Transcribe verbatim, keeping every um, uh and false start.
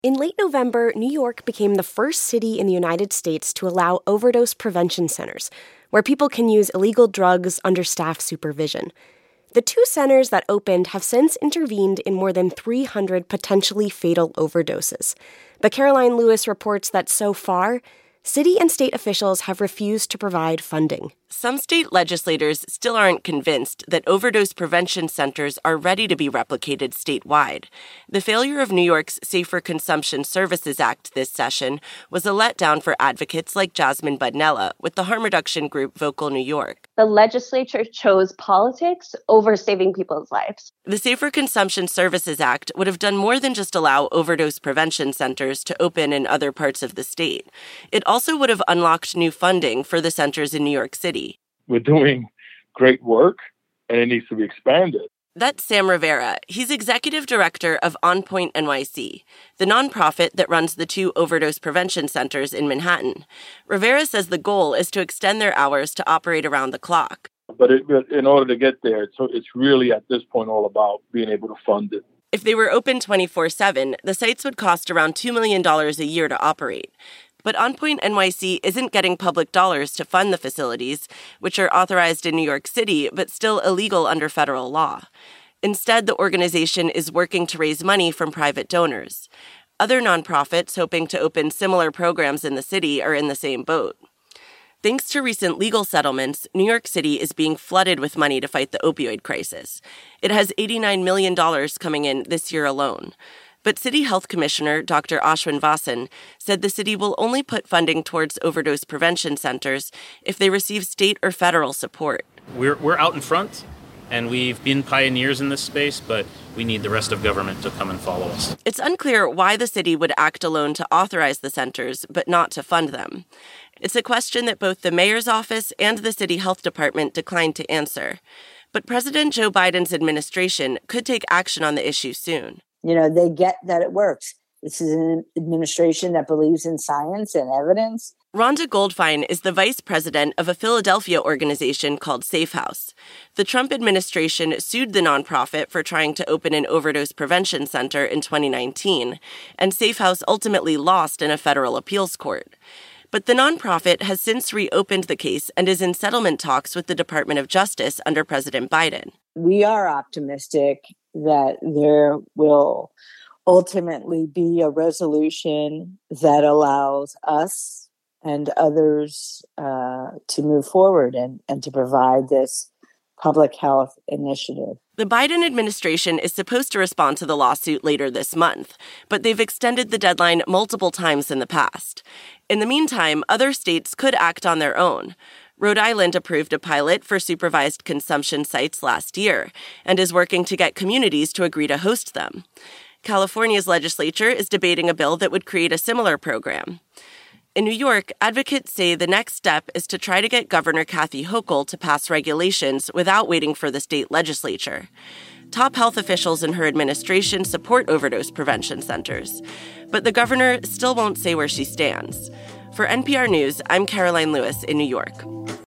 In late November, New York became the first city in the United States to allow overdose prevention centers, where people can use illegal drugs under staff supervision. The two centers that opened have since intervened in more than three hundred potentially fatal overdoses. But Caroline Lewis reports that so far, city and state officials have refused to provide funding. Some state legislators still aren't convinced that overdose prevention centers are ready to be replicated statewide. The failure of New York's Safer Consumption Services Act this session was a letdown for advocates like Jasmine Budnella with the harm reduction group Vocal New York. The legislature chose politics over saving people's lives. The Safer Consumption Services Act would have done more than just allow overdose prevention centers to open in other parts of the state. It also would have unlocked new funding for the centers in New York City. We're doing great work, and it needs to be expanded. That's Sam Rivera. He's executive director of On Point N Y C, the nonprofit that runs the two overdose prevention centers in Manhattan. Rivera says the goal is to extend their hours to operate around the clock. But it, in order to get there, it's, it's really at this point all about being able to fund it. If they were open twenty-four seven, the sites would cost around two million dollars a year to operate. But On Point N Y C isn't getting public dollars to fund the facilities, which are authorized in New York City but still illegal under federal law. Instead, the organization is working to raise money from private donors. Other nonprofits hoping to open similar programs in the city are in the same boat. Thanks to recent legal settlements, New York City is being flooded with money to fight the opioid crisis. It has eighty-nine million dollars coming in this year alone. But City Health Commissioner Doctor Ashwin Vasan said the city will only put funding towards overdose prevention centers if they receive state or federal support. We're we're out in front, and we've been pioneers in this space, but we need the rest of government to come and follow us. It's unclear why the city would act alone to authorize the centers, but not to fund them. It's a question that both the mayor's office and the city health department declined to answer. But President Joe Biden's administration could take action on the issue soon. You know, they get that it works. This is an administration that believes in science and evidence. Rhonda Goldfein is the vice president of a Philadelphia organization called Safe House. The Trump administration sued the nonprofit for trying to open an overdose prevention center in twenty nineteen, and Safe House ultimately lost in a federal appeals court. But the nonprofit has since reopened the case and is in settlement talks with the Department of Justice under President Biden. We are optimistic that there will ultimately be a resolution that allows us and others uh, to move forward and, and to provide this public health initiative. The Biden administration is supposed to respond to the lawsuit later this month, but they've extended the deadline multiple times in the past. In the meantime, other states could act on their own. Rhode Island approved a pilot for supervised consumption sites last year and is working to get communities to agree to host them. California's legislature is debating a bill that would create a similar program. In New York, advocates say the next step is to try to get Governor Kathy Hochul to pass regulations without waiting for the state legislature. Top health officials in her administration support overdose prevention centers, but the governor still won't say where she stands. For N P R News, I'm Caroline Lewis in New York.